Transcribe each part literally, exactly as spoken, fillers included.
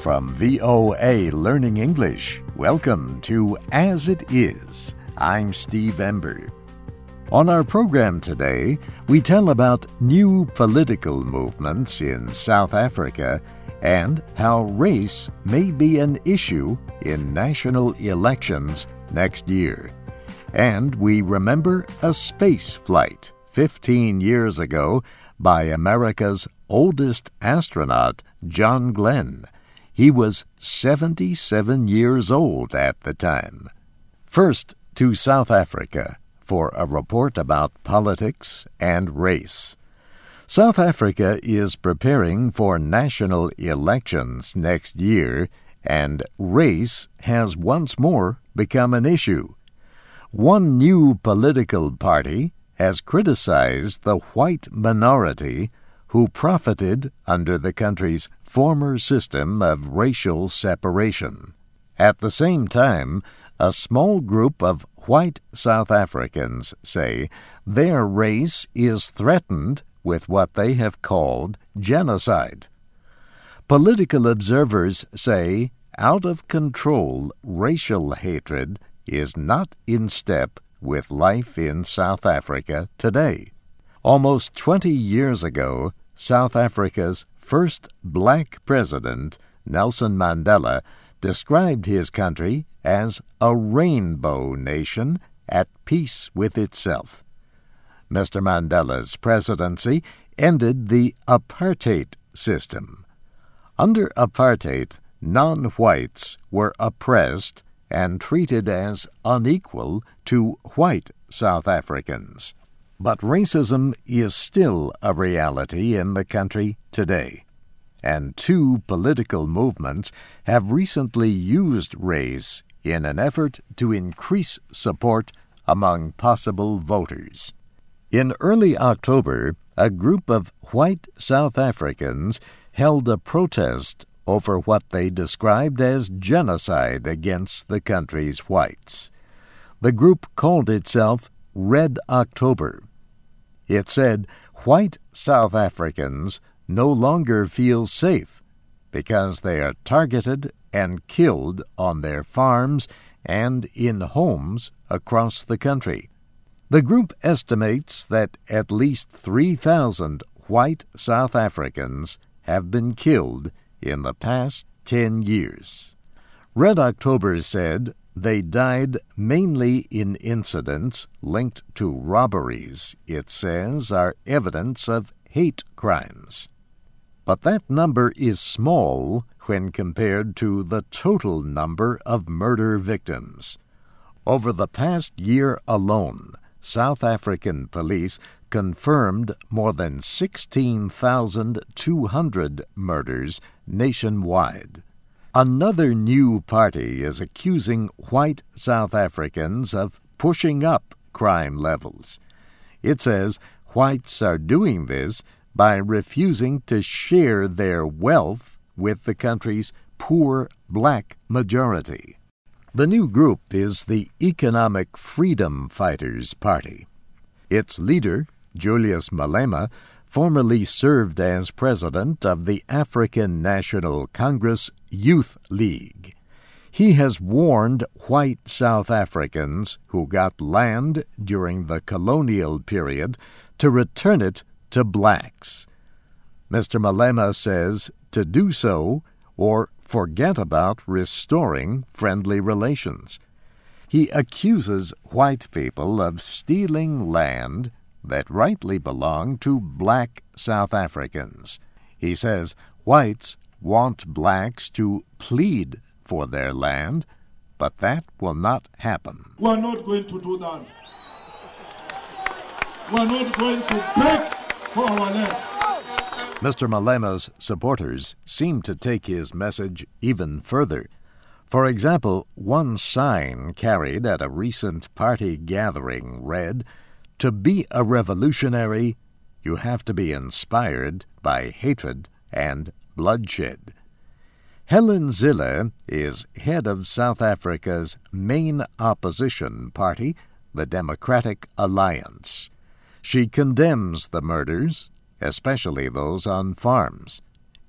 from V O A Learning English. Welcome to As It Is. I'm Steve Ember. On our program today, we tell about new political movements in South Africa and how race may be an issue in national elections next year. And we remember a space flight fifteen years ago by America's oldest astronaut, John Glenn. He was seventy-seven years old at the time. First, to South Africa for a report about politics and race. South Africa is preparing for national elections next year, and race has once more become an issue. One new political party has criticized the white minority who profited under the country's former system of racial separation. At the same time, a small group of white South Africans say their race is threatened with what they have called genocide. Political observers say out-of-control racial hatred is not in step with life in South Africa today. Almost twenty years ago, South Africa's first black president, Nelson Mandela, described his country as a rainbow nation at peace with itself. Mister Mandela's presidency ended the apartheid system. Under apartheid, non-whites were oppressed and treated as unequal to white South Africans. But racism is still a reality in the country today, and two political movements have recently used race in an effort to increase support among possible voters. In early October, a group of white South Africans held a protest over what they described as genocide against the country's whites. The group called itself Red October. It said white South Africans no longer feel safe because they are targeted and killed on their farms and in homes across the country. The group estimates that at least three thousand white South Africans have been killed in the past ten years. Red October said they died mainly in incidents linked to robberies it says are evidence of hate crimes. But that number is small when compared to the total number of murder victims. Over the past year alone, South African police confirmed more than sixteen thousand two hundred murders nationwide. Another new party is accusing white South Africans of pushing up crime levels. It says whites are doing this by refusing to share their wealth with the country's poor black majority. The new group is the Economic Freedom Fighters Party. Its leader, Julius Malema, formerly served as president of the African National Congress Youth League. He has warned white South Africans who got land during the colonial period to return it to blacks. Mister Malema says to do so or forget about restoring friendly relations. He accuses white people of stealing land that rightly belong to black South Africans. He says whites want blacks to plead for their land, but that will not happen. We are not going to do that. We are not going to beg for our land. Mister Malema's supporters seem to take his message even further. For example, one sign carried at a recent party gathering read, "To be a revolutionary, you have to be inspired by hatred and bloodshed." Helen Zille is head of South Africa's main opposition party, the Democratic Alliance. She condemns the murders, especially those on farms,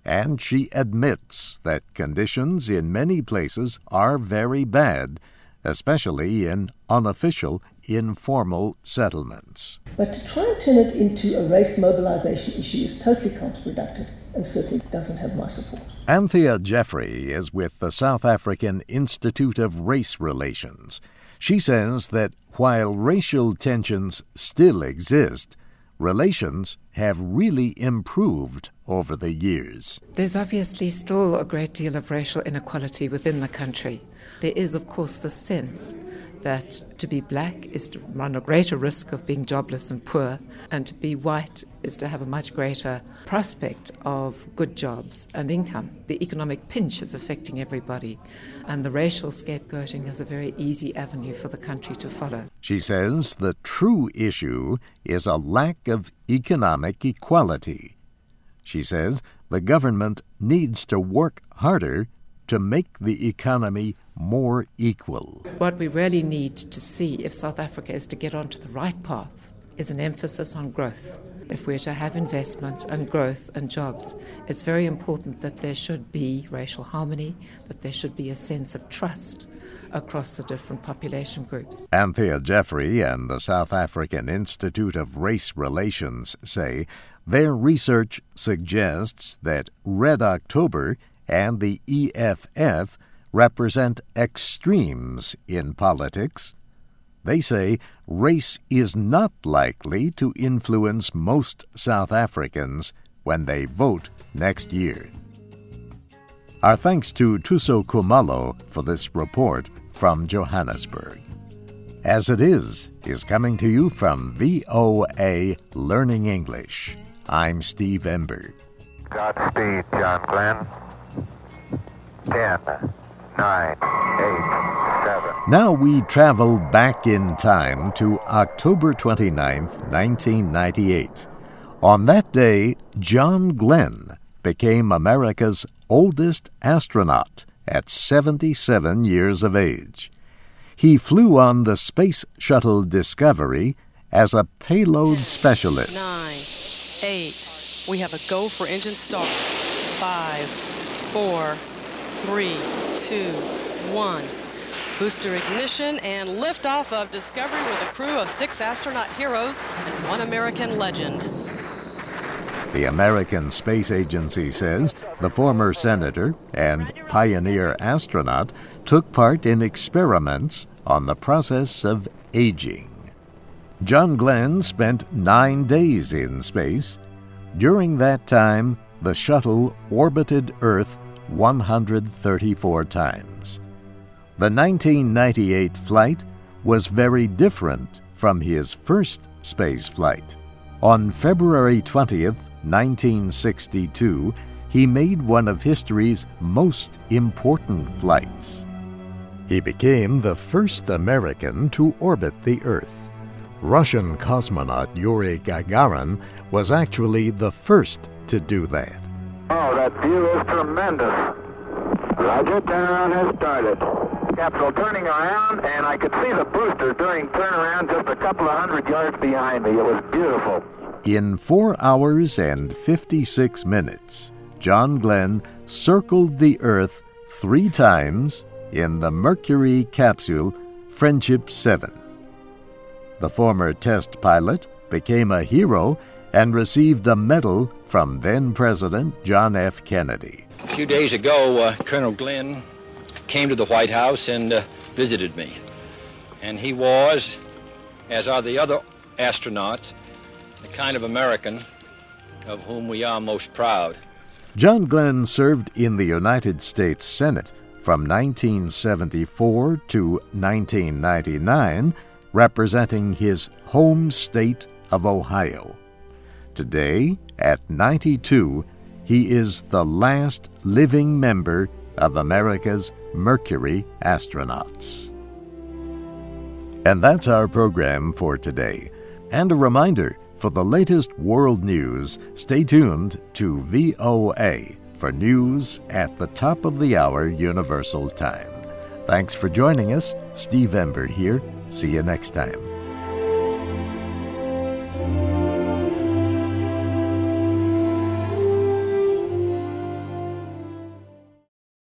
and she admits that conditions in many places are very bad, especially in unofficial, informal settlements. But to try and turn it into a race mobilization issue is totally counterproductive and certainly doesn't have my support. Anthea Jeffrey is with the South African Institute of Race Relations. She says that while racial tensions still exist, relations have really improved over the years. There's obviously still a great deal of racial inequality within the country. There is, of course, the sense that to be black is to run a greater risk of being jobless and poor, and to be white is to have a much greater prospect of good jobs and income. The economic pinch is affecting everybody, and the racial scapegoating is a very easy avenue for the country to follow. She says the true issue is a lack of economic equality. She says the government needs to work harder to make the economy more equal. What we really need to see if South Africa is to get onto the right path is an emphasis on growth. If we're to have investment and growth and jobs, it's very important that there should be racial harmony, that there should be a sense of trust across the different population groups. Anthea Jeffrey and the South African Institute of Race Relations say their research suggests that Red October and the E F F represent extremes in politics. They say race is not likely to influence most South Africans when they vote next year. Our thanks to Thuso Khumalo for this report from Johannesburg. As It Is is coming to you from V O A Learning English. I'm Steve Ember. Godspeed, John Glenn. Ten, nine, eight, seven. Now we travel back in time to October twenty-ninth, nineteen ninety-eight. On that day, John Glenn became America's oldest astronaut at seventy-seven years of age. He flew on the Space Shuttle Discovery as a payload specialist. Nine, eight. We have a go for engine start. Five, four, three, two, one. Booster ignition and liftoff of Discovery with a crew of six astronaut heroes and one American legend. The American Space Agency says the former senator and pioneer astronaut took part in experiments on the process of aging. John Glenn spent nine days in space. During that time, the shuttle orbited Earth one hundred thirty-four times. The nineteen ninety-eight flight was very different from his first space flight. On February twentieth, nineteen sixty-two, he made one of history's most important flights. He became the first American to orbit the Earth. Russian cosmonaut Yuri Gagarin was actually the first to do that. Oh, that view is tremendous. Roger, turnaround has started. Capsule turning around, and I could see the booster doing turnaround just a couple of hundred yards behind me. It was beautiful. In four hours and fifty-six minutes, John Glenn circled the Earth three times in the Mercury capsule Friendship seven. The former test pilot became a hero and received a medal from then-President John F. Kennedy. A few days ago, uh, Colonel Glenn came to the White House and uh, visited me. And he was, as are the other astronauts, the kind of American of whom we are most proud. John Glenn served in the United States Senate from nineteen seventy-four to nineteen ninety-nine, representing his home state of Ohio. Today, at ninety-two, he is the last living member of America's Mercury astronauts. And that's our program for today. And a reminder, for the latest world news, stay tuned to V O A for news at the top of the hour Universal Time. Thanks for joining us. Steve Ember here. See you next time.